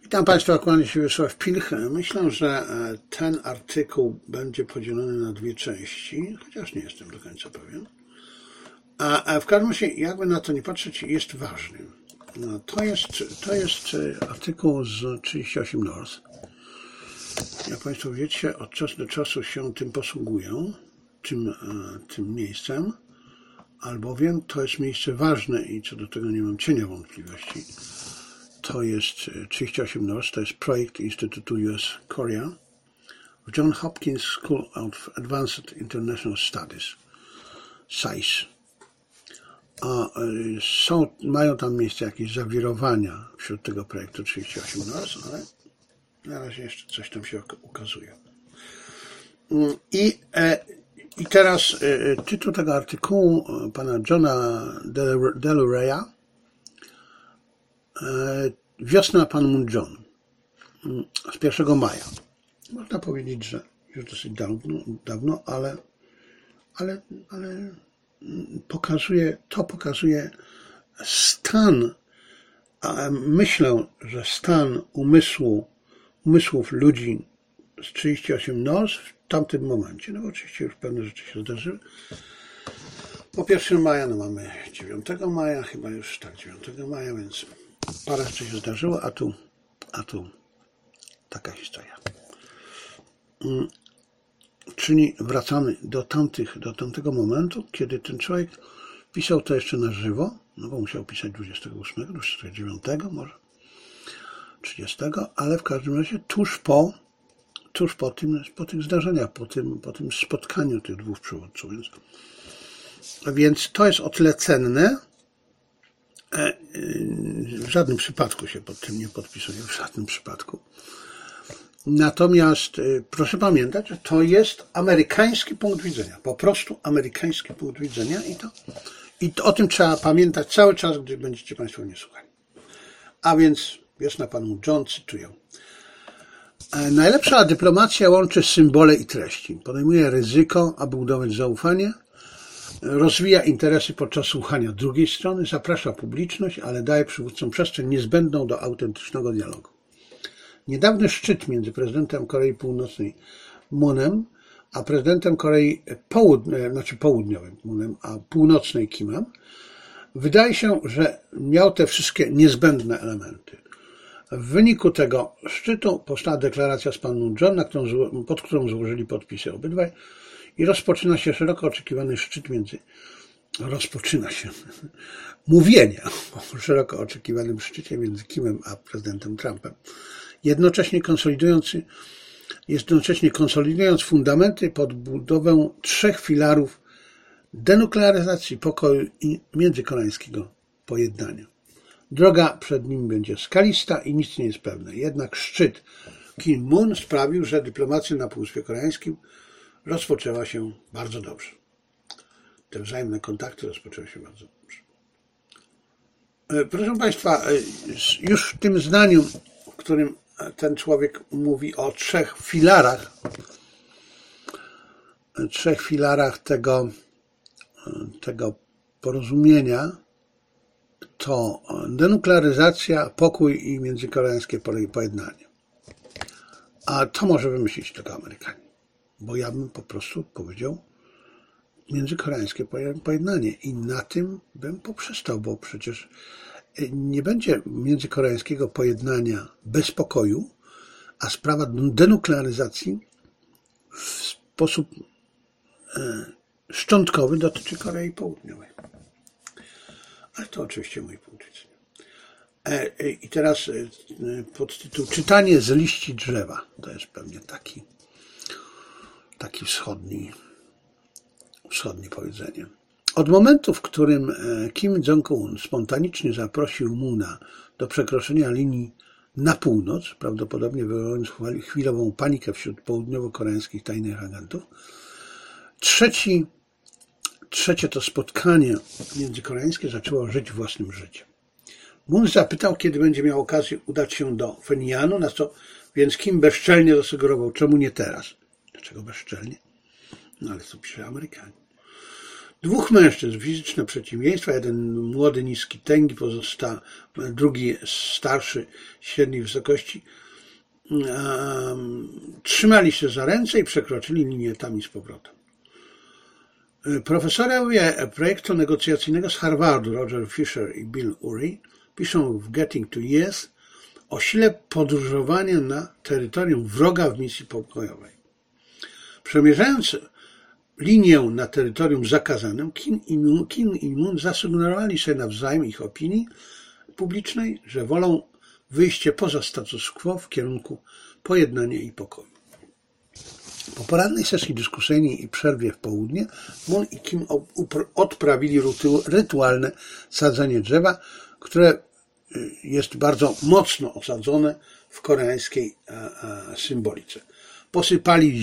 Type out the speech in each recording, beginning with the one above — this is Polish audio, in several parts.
Witam Państwa, kłaniam się Wiesław Pilch. Myślę, że ten artykuł będzie podzielony na dwie części, chociaż nie jestem do końca pewien. A w każdym razie, jakby na to nie patrzeć, jest ważny. To jest artykuł z 38 North. Jak Państwo wiecie, od czasu do czasu się tym posługują, tym miejscem, albowiem to jest miejsce ważne i co do tego nie mam cienia wątpliwości. To jest 38 North, to jest projekt Instytutu US Korea w John Hopkins School of Advanced International Studies, SAIS. Mają tam miejsce jakieś zawirowania wśród tego projektu 38 North, ale na razie jeszcze coś tam się ukazuje. I teraz tytuł tego artykułu pana Johna Delureya, Wiosna pan Moon-Jong z 1 maja. Można powiedzieć, że już dosyć dawno, ale pokazuje stan, myślę, że stan umysłów ludzi z 38 North w tamtym momencie. No bo oczywiście już pewne rzeczy się zdarzyły. Po 1 maja, no mamy 9 maja, chyba już tak 9 maja, więc parę rzeczy się zdarzyło, a tu taka historia. Czyli wracamy do tamtego momentu, kiedy ten człowiek pisał to jeszcze na żywo, no bo musiał pisać 28, 29 może, 30, ale w każdym razie tuż po tych zdarzeniach, po tym spotkaniu tych dwóch przywódców. Więc to jest o tyle cenne. W żadnym przypadku się pod tym nie podpisuję, w żadnym przypadku. Natomiast proszę pamiętać, że to jest amerykański punkt widzenia, po prostu amerykański punkt widzenia i to o tym trzeba pamiętać cały czas, gdy będziecie Państwo mnie słuchali. A więc wiosna pan Moon-Jong, cytuję. Najlepsza dyplomacja łączy symbole i treści, podejmuje ryzyko, aby budować zaufanie, rozwija interesy podczas słuchania drugiej strony, zaprasza publiczność, ale daje przywódcom przestrzeń niezbędną do autentycznego dialogu. Niedawny szczyt między prezydentem Korei Północnej Moonem, a prezydentem Korei Południowej Moonem, a północnej Kimem, wydaje się, że miał te wszystkie niezbędne elementy. W wyniku tego szczytu powstała deklaracja z panem Moon-Jong, pod którą złożyli podpisy obydwaj, i rozpoczyna się szeroko oczekiwany szczyt mówienie o szeroko oczekiwanym szczycie między Kimem a prezydentem Trumpem. Jednocześnie konsolidując fundamenty pod budowę 3 filarów denuklearyzacji, pokoju i międzykoreańskiego pojednania. Droga przed nim będzie skalista i nic nie jest pewne. Jednak szczyt Kim-Moon sprawił, że dyplomacja na Półwyspie Koreańskim rozpoczęła się bardzo dobrze. Te wzajemne kontakty rozpoczęły się bardzo dobrze. Proszę Państwa, już w tym zdaniu, w którym ten człowiek mówi o 3 filarach tego porozumienia, to denuklearyzacja, pokój i międzykoreańskie pojednanie. A to może wymyślić tylko Amerykanie. Bo ja bym po prostu powiedział międzykoreańskie pojednanie i na tym bym poprzestał, bo przecież nie będzie międzykoreańskiego pojednania bez pokoju, a sprawa denuklearyzacji w sposób szczątkowy dotyczy Korei Południowej. Ale to oczywiście mój punkt widzenia. I teraz podtytuł Czytanie z liści drzewa. To jest pewnie taki wschodnie powiedzenie. Od momentu, w którym Kim Jong-un spontanicznie zaprosił Moona do przekroczenia linii na północ, prawdopodobnie wywołując chwilową panikę wśród południowo-koreańskich tajnych agentów, trzecie to spotkanie międzykoreańskie zaczęło żyć własnym życiem. Moon zapytał, kiedy będzie miał okazję udać się do Pchenianu, na co więc Kim bezczelnie zasugerował, czemu nie teraz. Dlaczego bezczelnie? No ale co pisze Amerykanie. Dwóch mężczyzn, fizyczne przeciwieństwa, jeden młody, niski, tęgi, drugi starszy, średniej wysokości, trzymali się za ręce i przekroczyli linię tam i z powrotem. Profesorowie projektu negocjacyjnego z Harvardu, Roger Fisher i Bill Urey, piszą w Getting to Yes o sile podróżowania na terytorium wroga w misji pokojowej. Przemierzając linię na terytorium zakazanym, Kim i Moon zasugerowali sobie nawzajem ich opinii publicznej, że wolą wyjście poza status quo w kierunku pojednania i pokoju. Po porannej sesji dyskusyjnej i przerwie w południe Moon i Kim odprawili rytualne sadzenie drzewa, które jest bardzo mocno osadzone w koreańskiej symbolice. Posypali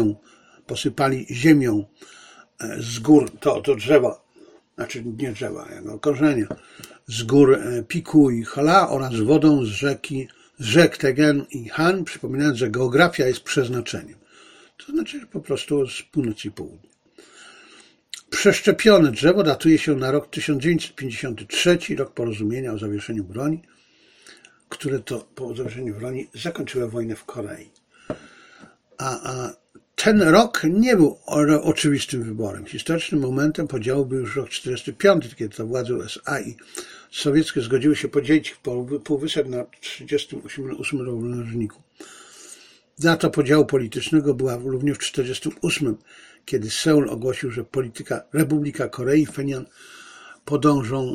ziemią z gór to drzewa, znaczy nie drzewa, jako korzenia, z gór Piku i Hala oraz wodą z rzek Tegen i Han, przypominając, że geografia jest przeznaczeniem. To znaczy, że po prostu z północy i południa. Przeszczepione drzewo datuje się na rok 1953, rok porozumienia o zawieszeniu broni, które to po zawieszeniu broni zakończyło wojnę w Korei. A ten rok nie był oczywistym wyborem. Historycznym momentem podziału był już rok 1945, kiedy to władze USA i sowieckie zgodziły się podzielić półwysep na 38 równoleżniku. Data podziału politycznego była również w 1948, kiedy Seul ogłosił, że Republika Korei i Pchenian podążą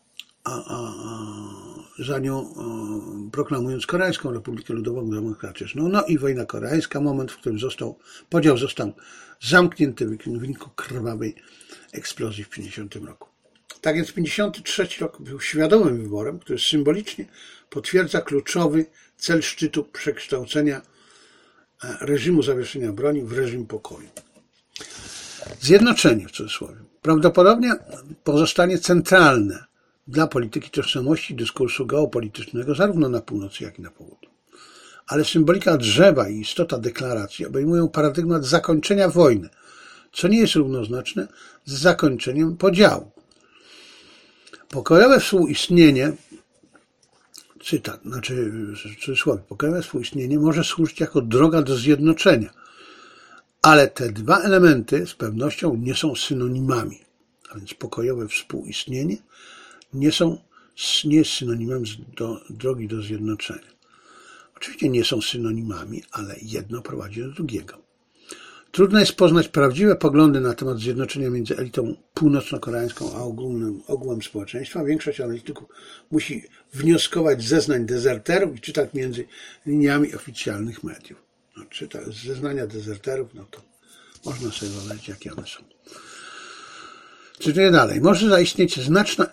za nią, proklamując Koreańską Republikę Ludową Demokratyczną. No i wojna koreańska, moment, w którym podział został zamknięty w wyniku krwawej eksplozji w 1950 roku. Tak więc 1953 rok był świadomym wyborem, który symbolicznie potwierdza kluczowy cel szczytu przekształcenia reżimu zawieszenia broni w reżim pokoju. Zjednoczenie, w cudzysłowie, prawdopodobnie pozostanie centralne dla polityki tożsamości dyskursu geopolitycznego zarówno na północy, jak i na południu. Ale symbolika drzewa i istota deklaracji obejmują paradygmat zakończenia wojny, co nie jest równoznaczne z zakończeniem podziału. Pokojowe współistnienie, cytat, znaczy w cudzysłowie, pokojowe współistnienie może służyć jako droga do zjednoczenia, ale te dwa elementy z pewnością nie są synonimami, a więc pokojowe współistnienie nie jest synonimem drogi do zjednoczenia. Oczywiście nie są synonimami, ale jedno prowadzi do drugiego. Trudno jest poznać prawdziwe poglądy na temat zjednoczenia między elitą północno-koreańską a ogółem społeczeństwa. Większość analityków musi wnioskować z zeznań dezerterów i czytać między liniami oficjalnych mediów. No, zeznania dezerterów, no to można sobie wyobrazić, jakie one są. Cytuję dalej. Może zaistnieć znaczna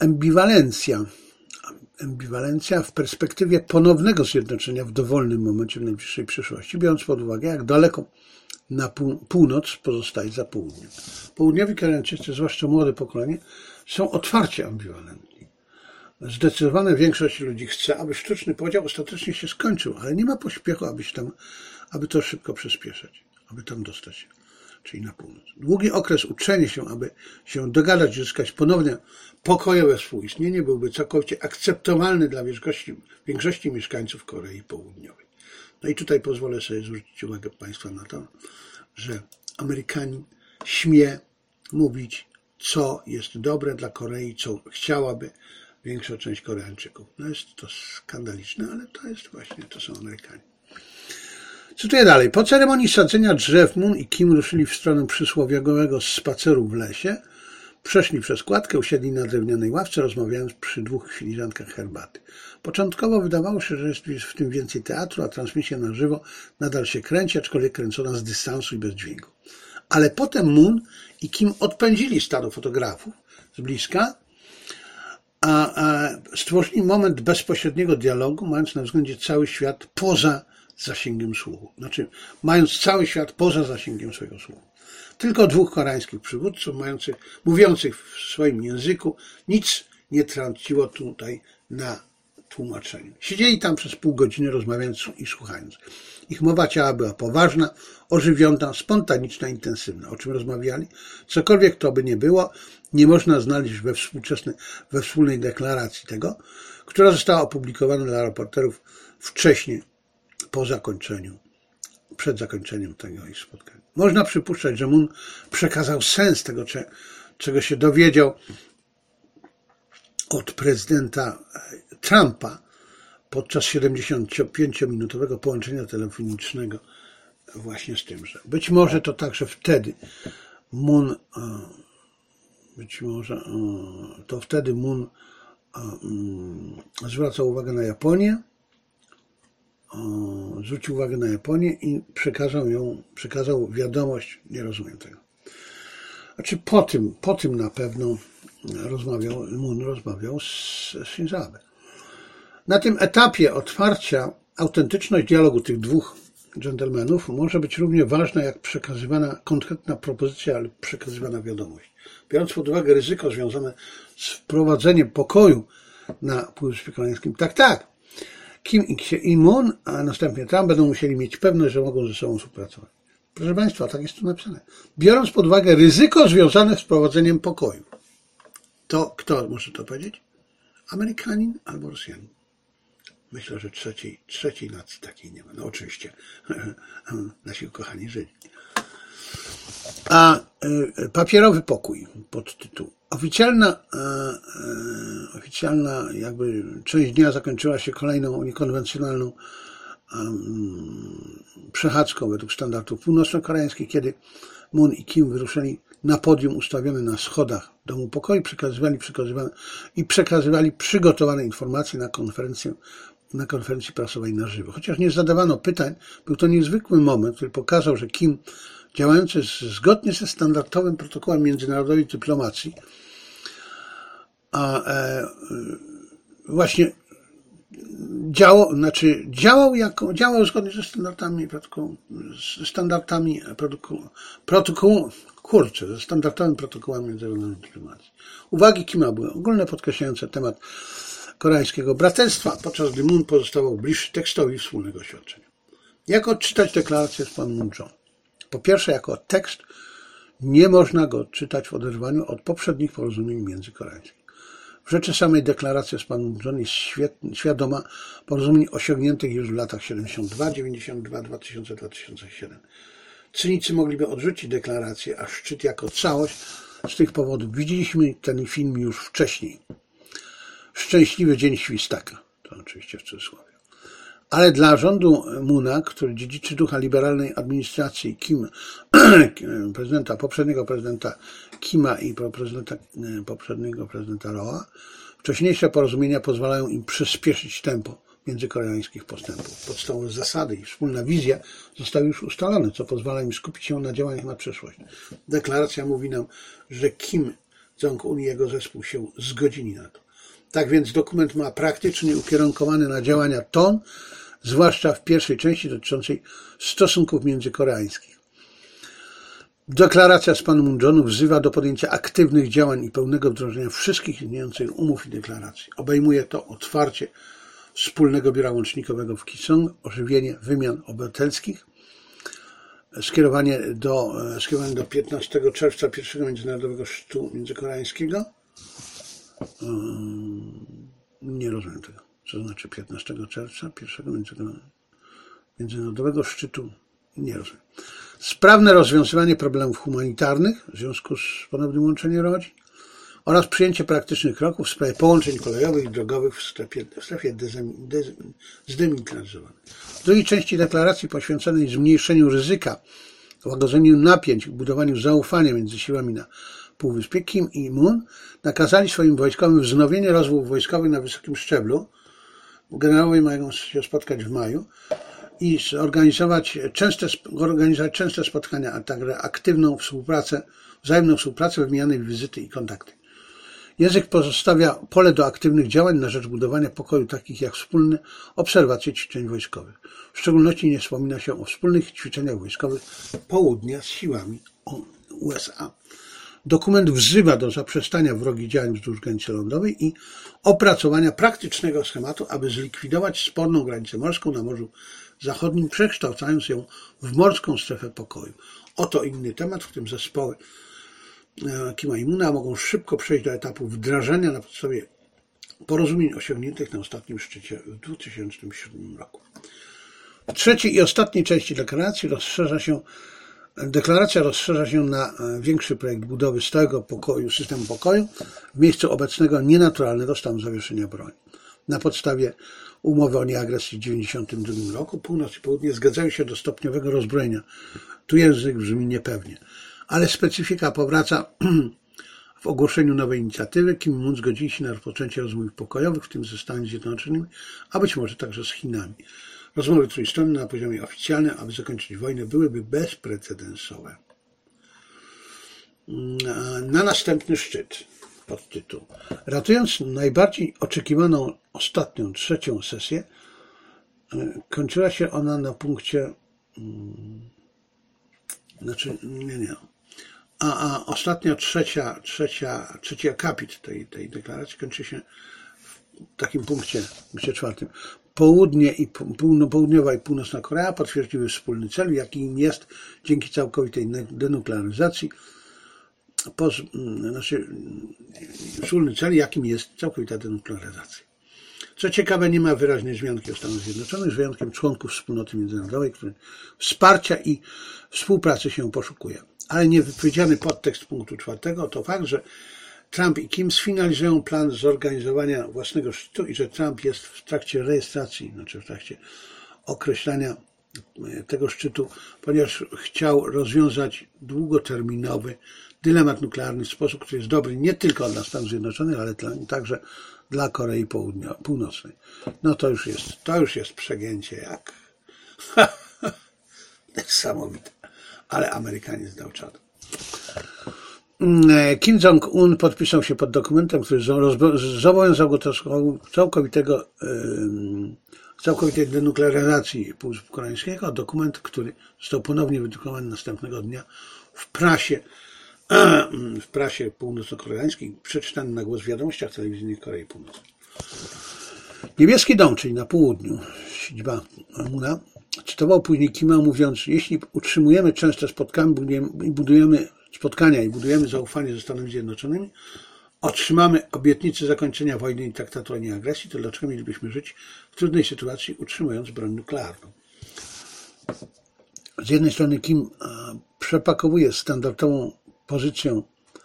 ambiwalencja w perspektywie ponownego zjednoczenia w dowolnym momencie w najbliższej przyszłości, biorąc pod uwagę, jak daleko na północ pozostaje za południem. Południowi Koreańczycy, zwłaszcza młode pokolenie, są otwarcie ambiwalentni. Zdecydowana większość ludzi chce, aby sztuczny podział ostatecznie się skończył, ale nie ma pośpiechu, aby to szybko przyspieszać, aby tam dostać się, czyli na północ. Długi okres uczenia się, aby się dogadać, zyskać ponownie pokojowe współistnienie, byłby całkowicie akceptowalny dla większości mieszkańców Korei Południowej. No i tutaj pozwolę sobie zwrócić uwagę Państwa na to, że Amerykanin śmie mówić, co jest dobre dla Korei, co chciałaby większa część Koreańczyków. No jest to skandaliczne, ale to są Amerykanie. Cytuję dalej. Po ceremonii sadzenia drzew Moon i Kim ruszyli w stronę przysłowiowego spaceru w lesie, przeszli przez kładkę, usiedli na drewnianej ławce, rozmawiając przy 2 filiżankach herbaty. Początkowo wydawało się, że jest w tym więcej teatru, a transmisja na żywo nadal się kręci, aczkolwiek kręcona z dystansu i bez dźwięku. Ale potem Moon i Kim odpędzili stado fotografów z bliska, a stworzyli moment bezpośredniego dialogu, mając na względzie cały świat poza zasięgiem słuchu. Znaczy, mając cały świat poza zasięgiem swojego słuchu. Tylko 2 koreańskich przywódców, mówiących w swoim języku, nic nie traciło tutaj na tłumaczeniu. Siedzieli tam przez pół godziny, rozmawiając i słuchając. Ich mowa ciała była poważna, ożywiona, spontaniczna, intensywna. O czym rozmawiali? Cokolwiek to by nie było, nie można znaleźć we wspólnej deklaracji tego, która została opublikowana dla reporterów wcześniej, przed zakończeniem tego ich spotkania. Można przypuszczać, że Moon przekazał sens tego, czego się dowiedział od prezydenta Trumpa podczas 75-minutowego połączenia telefonicznego właśnie z tymże. Być może to także wtedy Moon zwracał uwagę na Japonię, zwrócił uwagę na Japonię i przekazał wiadomość, nie rozumiem tego. Znaczy po tym na pewno Moon rozmawiał z Shinzo Abe. Na tym etapie otwarcia autentyczność dialogu tych dwóch dżentelmenów może być równie ważna jak przekazywana konkretna propozycja, ale przekazywana wiadomość. Biorąc pod uwagę ryzyko związane z wprowadzeniem pokoju na Półwyspie Koreańskim, tak, Kim i Moon, a następnie Trump będą musieli mieć pewność, że mogą ze sobą współpracować. Proszę Państwa, tak jest tu napisane. Biorąc pod uwagę ryzyko związane z wprowadzeniem pokoju. To kto może to powiedzieć? Amerykanin albo Rosjanin. Myślę, że trzeciej nacji takiej nie ma. No oczywiście, nasi ukochani Żydzi. A papierowy pokój, podtytuł. Oficjalna jakby część dnia zakończyła się kolejną niekonwencjonalną przechadzką według standardów północno-koreańskich, kiedy Moon i Kim wyruszyli na podium ustawione na schodach Domu Pokoju, przekazywali przygotowane informacje na konferencji prasowej na żywo. Chociaż nie zadawano pytań, był to niezwykły moment, który pokazał, że Kim, działający zgodnie ze standardowym protokołem międzynarodowej dyplomacji, właśnie działał zgodnie ze ze standardowym protokołem międzynarodowej dyplomacji. Uwagi Kima były ogólne, podkreślające temat koreańskiego braterstwa, podczas gdy Moon pozostawał bliższy tekstowi wspólnego oświadczenia. Jak odczytać deklarację z Panmunjom? Po pierwsze, jako tekst nie można go odczytać w oderwaniu od poprzednich porozumień międzykoreańskich. W rzeczy samej deklaracja z Panmunjom jest świadoma porozumień osiągniętych już w latach 72, 92, 2000, 2007. Cynicy mogliby odrzucić deklarację, a szczyt jako całość z tych powodów. Widzieliśmy ten film już wcześniej. Szczęśliwy dzień świstaka. To oczywiście w cudzysłowie. Ale dla rządu Moona, który dziedziczy ducha liberalnej administracji poprzedniego prezydenta Kima i poprzedniego prezydenta Roa, wcześniejsze porozumienia pozwalają im przyspieszyć tempo międzykoreańskich postępów. Podstawowe zasady i wspólna wizja zostały już ustalone, co pozwala im skupić się na działaniach na przyszłość. Deklaracja mówi nam, że Kim Jong-un i jego zespół się zgodzili na to. Tak więc dokument ma praktycznie ukierunkowany na działania ton, zwłaszcza w pierwszej części dotyczącej stosunków międzykoreańskich. Deklaracja z Panmunjomu wzywa do podjęcia aktywnych działań i pełnego wdrożenia wszystkich istniejących umów i deklaracji. Obejmuje to otwarcie wspólnego biura łącznikowego w Kisong, ożywienie wymian obywatelskich, skierowanie do 15 czerwca pierwszego międzynarodowego szczytu międzykoreańskiego. Nie rozumiem tego. Co znaczy 15 czerwca pierwszego międzynarodowego szczytu? Nie rozumiem. Sprawne rozwiązywanie problemów humanitarnych w związku z ponownym łączeniem rodzin oraz przyjęcie praktycznych kroków w sprawie połączeń kolejowych i drogowych w strefie zdemilitaryzowanej. W drugiej części deklaracji poświęconej zmniejszeniu ryzyka, łagodzeniu napięć i budowaniu zaufania między siłami na Półwyspie, Kim i Moon nakazali swoim wojskowym wznowienie rozmów wojskowych na wysokim szczeblu. Generałowie mają się spotkać w maju i zorganizować częste spotkania, a także aktywną wzajemną współpracę, wymiany, wizyty i kontakty. Język pozostawia pole do aktywnych działań na rzecz budowania pokoju, takich jak wspólne obserwacje ćwiczeń wojskowych. W szczególności nie wspomina się o wspólnych ćwiczeniach wojskowych południa z siłami USA. Dokument wzywa do zaprzestania wrogich działań wzdłuż granicy lądowej i opracowania praktycznego schematu, aby zlikwidować sporną granicę morską na Morzu Zachodnim, przekształcając ją w morską strefę pokoju. Oto inny temat, w którym zespoły Kima i Moona mogą szybko przejść do etapu wdrażania na podstawie porozumień osiągniętych na ostatnim szczycie w 2007 roku. W trzeciej i ostatniej części deklaracja rozszerza się na większy projekt budowy stałego systemu pokoju w miejscu obecnego nienaturalnego stanu zawieszenia broni. Na podstawie umowy o nieagresji w 1992 roku północ i południe zgadzają się do stopniowego rozbrojenia. Tu język brzmi niepewnie, ale specyfika powraca w ogłoszeniu nowej inicjatywy. Kim Moon zgodzili się na rozpoczęcie rozmów pokojowych, w tym ze Stanami Zjednoczonymi, a być może także z Chinami. Rozmowy trójstronne na poziomie oficjalnym, aby zakończyć wojnę, byłyby bezprecedensowe. Na następny szczyt podtytuł. Ratując najbardziej oczekiwaną ostatnią, trzecią sesję, kończyła się ona na punkcie a ostatnia trzeci akapit tej deklaracji kończy się w takim punkcie czwartym. Południowa i północna Korea potwierdziły wspólny cel, jakim jest dzięki całkowitej denuklearyzacji, wspólny cel, jakim jest całkowita denuklearyzacja. Co ciekawe, nie ma wyraźnej wzmianki o Stanach Zjednoczonych, z wyjątkiem członków wspólnoty międzynarodowej, których wsparcia i współpracy się poszukuje. Ale niewypowiedziany podtekst punktu czwartego to fakt, że Trump i Kim sfinalizują plan zorganizowania własnego szczytu i że Trump jest w trakcie rejestracji, w trakcie określania tego szczytu, ponieważ chciał rozwiązać długoterminowy dylemat nuklearny w sposób, który jest dobry nie tylko dla Stanów Zjednoczonych, ale także dla Korei Północnej. No to już jest przegięcie jak niesamowite. Ale Amerykanie dał czadu. Kim Jong-un podpisał się pod dokumentem, który zobowiązał go do całkowitej denuklearyzacji Półwyspu Koreańskiego. Dokument, który został ponownie wydrukowany następnego dnia w prasie północno-koreańskiej, przeczytany na głos w wiadomościach telewizyjnych Korei Północnej. Niebieski Dom, czyli na południu, siedziba Moona, cytował później Kima, mówiąc: jeśli utrzymujemy częste spotkania i budujemy zaufanie ze Stanami Zjednoczonymi, otrzymamy obietnicę zakończenia wojny i traktatu o nieagresji, to dlaczego mielibyśmy żyć w trudnej sytuacji, utrzymując broń nuklearną? Z jednej strony Kim przepakowuje standardową pozycję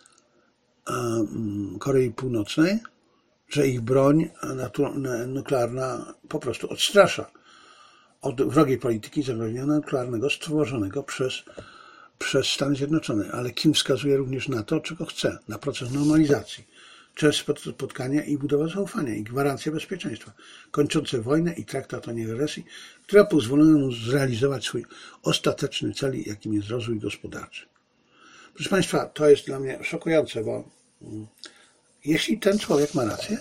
Korei Północnej, że ich broń nuklearna po prostu odstrasza od wrogiej polityki zagrożenia nuklearnego stworzonego przez Stany Zjednoczone, ale Kim wskazuje również na to, czego chce, na proces normalizacji, częste spotkania i budowa zaufania i gwarancja bezpieczeństwa, kończące wojnę i traktat o nieagresji, które pozwolą mu zrealizować swój ostateczny cel, jakim jest rozwój gospodarczy. Proszę Państwa, to jest dla mnie szokujące, bo jeśli ten człowiek ma rację,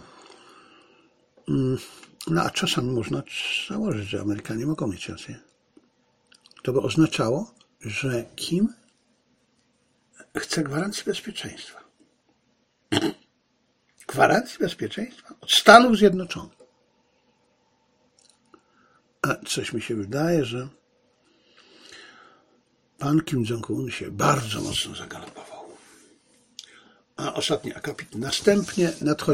no a czasami można założyć, że Amerykanie mogą mieć rację, to by oznaczało, że Kim chce gwarancji bezpieczeństwa. Gwarancji bezpieczeństwa od Stanów Zjednoczonych. A coś mi się wydaje, że pan Kim Jong-un się bardzo mocno zagalopował. A ostatni akapit. Następnie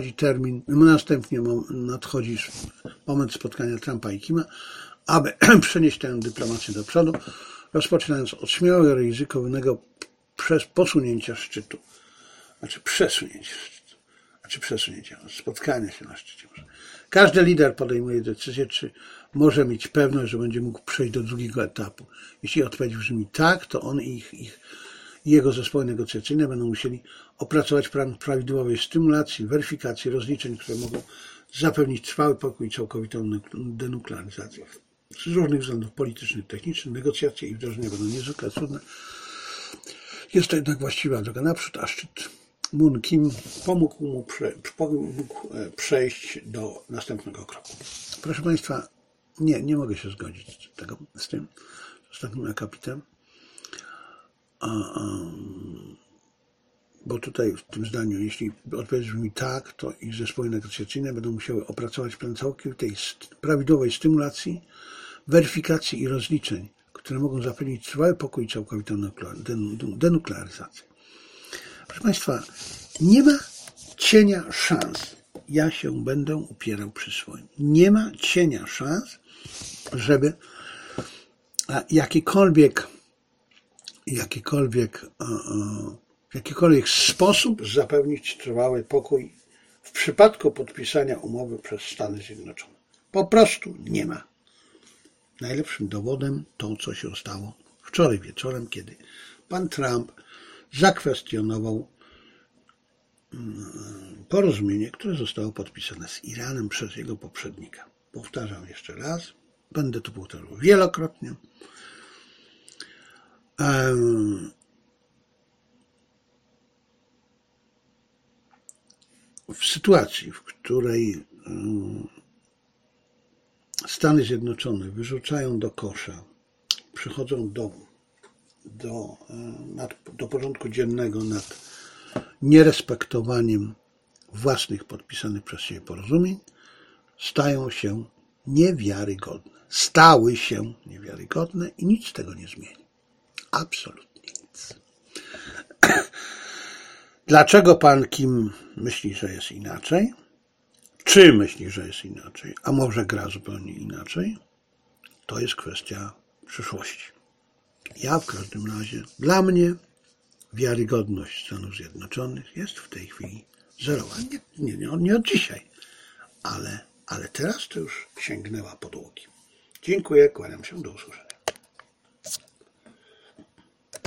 nadchodzi moment spotkania Trumpa i Kima, aby przenieść tę dyplomację do przodu, rozpoczynając od śmiałego, ryzykownego posunięcia szczytu. Przesunięcia, spotkania się na szczycie. Każdy lider podejmuje decyzję, czy może mieć pewność, że będzie mógł przejść do drugiego etapu. Jeśli odpowiedź brzmi tak, to on i jego zespoły negocjacyjne będą musieli opracować plan prawidłowej stymulacji, weryfikacji, rozliczeń, które mogą zapewnić trwały pokój i całkowitą denuklearyzację. Z różnych względów politycznych, technicznych, negocjacje i wdrożenia będą niezwykle trudne. Jest to jednak właściwa droga naprzód, a szczyt Moon Kim pomógł mu przejść do następnego kroku. Proszę Państwa, nie mogę się zgodzić z tym ostatnim akapitem. bo tutaj w tym zdaniu, jeśli odpowiedź brzmi tak, to ich zespoły negocjacyjne będą musiały opracować plan całkowitej prawidłowej stymulacji, weryfikacji i rozliczeń, które mogą zapewnić trwały pokój i całkowitą denuklearyzację. Proszę Państwa, nie ma cienia szans. Ja się będę upierał przy swoim. Nie ma cienia szans, żeby w jakikolwiek sposób zapewnić trwały pokój w przypadku podpisania umowy przez Stany Zjednoczone. Po prostu nie ma. Najlepszym dowodem to, co się stało wczoraj wieczorem, kiedy pan Trump zakwestionował porozumienie, które zostało podpisane z Iranem przez jego poprzednika. Powtarzam jeszcze raz, będę to powtarzał wielokrotnie. W sytuacji, w której Stany Zjednoczone wyrzucają do kosza, przychodzą do porządku dziennego nad nierespektowaniem własnych podpisanych przez siebie porozumień, stają się niewiarygodne. Stały się niewiarygodne i nic z tego nie zmieni. Absolutnie nic. Dlaczego pan Kim myśli, że jest inaczej? Czy myśli, że jest inaczej? A może gra zupełnie inaczej? To jest kwestia przyszłości. Ja w każdym razie, dla mnie wiarygodność Stanów Zjednoczonych jest w tej chwili zerowa. Nie od dzisiaj, ale teraz to już sięgnęła podłogi. Dziękuję, kłaniam się, do usłyszenia.